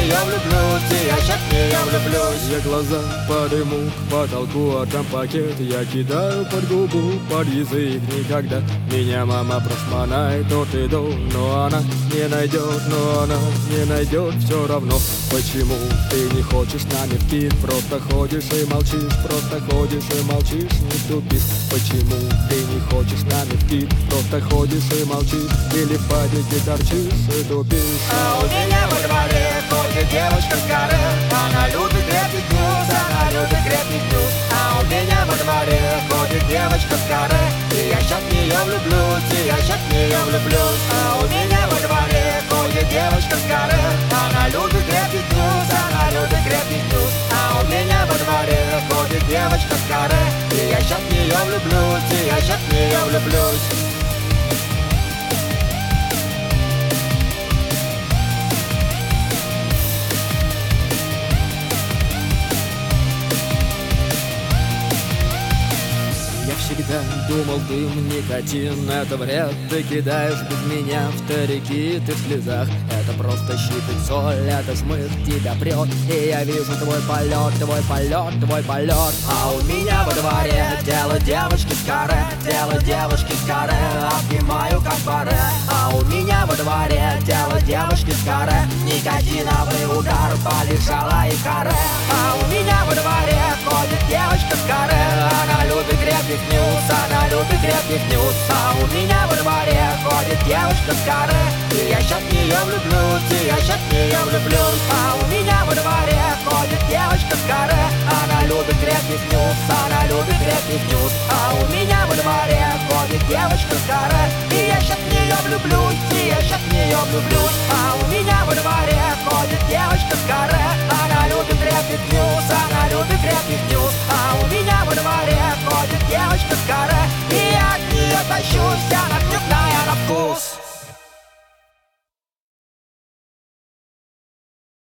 нее влюблюсь, и я ща в нее влюблюсь. Я глаза подыму к потолку, а там пакет я кидаю под губу, под язык. Никогда меня мама прошмонает от и до, но она не найдет, все равно. Почему ты не хочешь с нами в пир? Просто ходишь и молчишь, не тупишь. Почему ты не хочешь с нами в пир? Просто ходишь и молчишь, или в падике торчишь и тупишь. А у меня во дворе ходит девочка с горы, она любит крепкий вкус, она любит крепкий вкус. А у меня во дворе ходит девочка с горы, и я ща в нее влюблюсь, и я ща в нее влюблюсь. А у меня во дворе ходит девочка с горы, она любит крепкий вкус, она любит крепкий вкус. А у меня во дворе ходит девочка с горы, и я ща в нее влюблюсь, и я ща в нее влюблюсь. Я всегда думал, дым, никотин — это вред. Ты кидаешь без меня в старики, ты в слезах. Это просто щипет соль, это жмых тебя прет. И я вижу твой полет, твой полет, твой полет. А у меня во дворе дело девочки с каре, дело девочки с каре, обнимаю как баре. А у меня во дворе дело девочки с каре, никотиновый удар полежала и каре. А у меня во дворе ходит девочка с каре, она любит крепких нюс, она любит крепких нюс. А у меня во дворе ходит девочка с каре, и я ща в нее влюблюсь, и я ща в нее влюблюсь. А у меня во дворе ходит девочка с каре, она любит крепких нюс, она любит крепких нюс. А у меня во дворе ходит девочка с каре, и я ща в нее влюблюсь, и я ща в нее влюблюсь.